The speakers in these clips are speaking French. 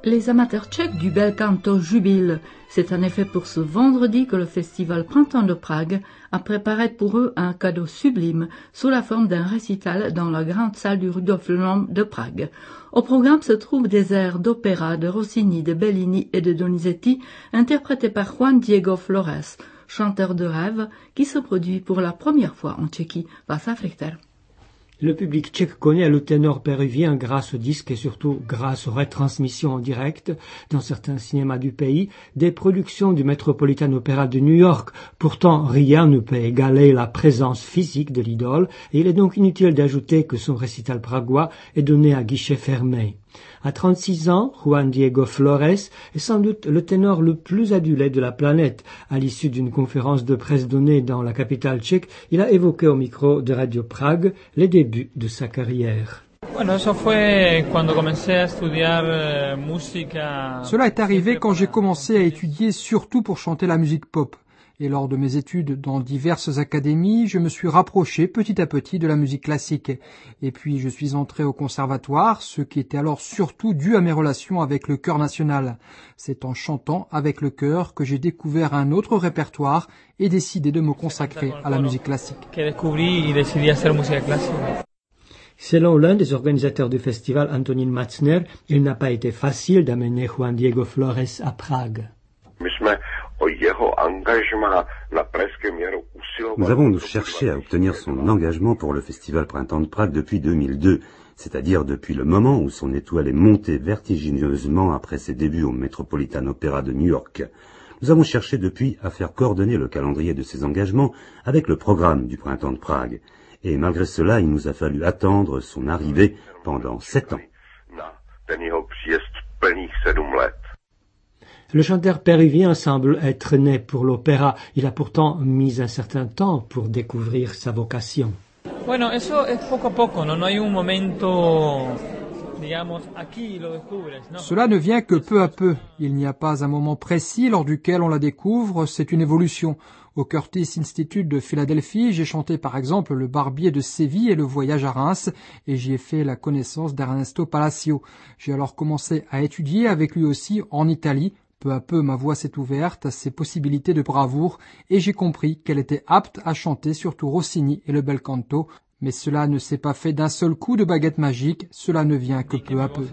Les amateurs tchèques du bel canto jubilent. C'est en effet pour ce vendredi que le festival Printemps de Prague a préparé pour eux un cadeau sublime sous la forme d'un récital dans la grande salle du Rudolf Lom de Prague. Au programme se trouvent des airs d'opéra de Rossini, de Bellini et de Donizetti interprétés par Juan Diego Flores, chanteur de rêve qui se produit pour la première fois en Tchéquie. Václav Richter. Le public tchèque connaît le ténor péruvien grâce au disque et surtout grâce aux retransmissions en direct dans certains cinémas du pays des productions du Metropolitan Opera de New York. Pourtant, rien ne peut égaler la présence physique de l'idole et il est donc inutile d'ajouter que son récital pragois est donné à guichet fermé. À 36 ans, Juan Diego Flores est sans doute le ténor le plus adulé de la planète. À l'issue d'une conférence de presse donnée dans la capitale tchèque, il a évoqué au micro de Radio Prague les débuts de sa carrière. Cela est arrivé quand j'ai commencé à étudier surtout pour chanter la musique pop. Et lors de mes études dans diverses académies, je me suis rapproché petit à petit de la musique classique. Et puis je suis entré au conservatoire, ce qui était alors surtout dû à mes relations avec le chœur national. C'est en chantant avec le chœur que j'ai découvert un autre répertoire et décidé de me consacrer à la musique classique. Selon l'un des organisateurs du festival, Antonín Matzner, il n'a pas été facile d'amener Juan Diego Flores à Prague. Nous avons cherché à obtenir son engagement pour le Festival Printemps de Prague depuis 2002, c'est-à-dire depuis le moment où son étoile est montée vertigineusement après ses débuts au Metropolitan Opera de New York. Nous avons cherché depuis à faire coordonner le calendrier de ses engagements avec le programme du Printemps de Prague. Et malgré cela, il nous a fallu attendre son arrivée pendant 7 ans. Le chanteur péruvien semble être né pour l'opéra. Il a pourtant mis un certain temps pour découvrir sa vocation. Cela ne vient que peu à peu. Il n'y a pas un moment précis lors duquel on la découvre, c'est une évolution. Au Curtis Institute de Philadelphie, j'ai chanté par exemple Le Barbier de Séville et Le Voyage à Reims, et j'y ai fait la connaissance d'Ernesto Palacio. J'ai alors commencé à étudier avec lui aussi en Italie. Peu à peu, ma voix s'est ouverte à ses possibilités de bravoure, et j'ai compris qu'elle était apte à chanter surtout Rossini et le bel canto. Mais cela ne s'est pas fait d'un seul coup de baguette magique, cela ne vient que peu à peu.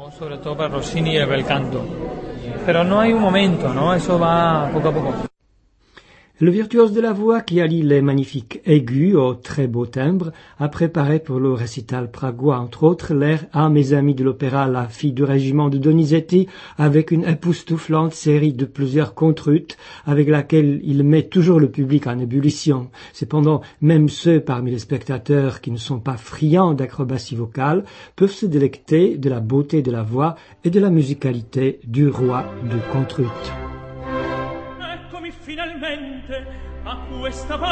Le virtuose de la voix qui allie les magnifiques aigus au très beau timbre a préparé pour le récital pragois entre autres l'air « Ah mes amis de l'opéra, la fille du régiment de Donizetti » avec une époustouflante série de plusieurs contrutes avec laquelle il met toujours le public en ébullition. Cependant, même ceux parmi les spectateurs qui ne sont pas friands d'acrobatie vocale peuvent se délecter de la beauté de la voix et de la musicalité du roi de contrutes. Finalmente a questa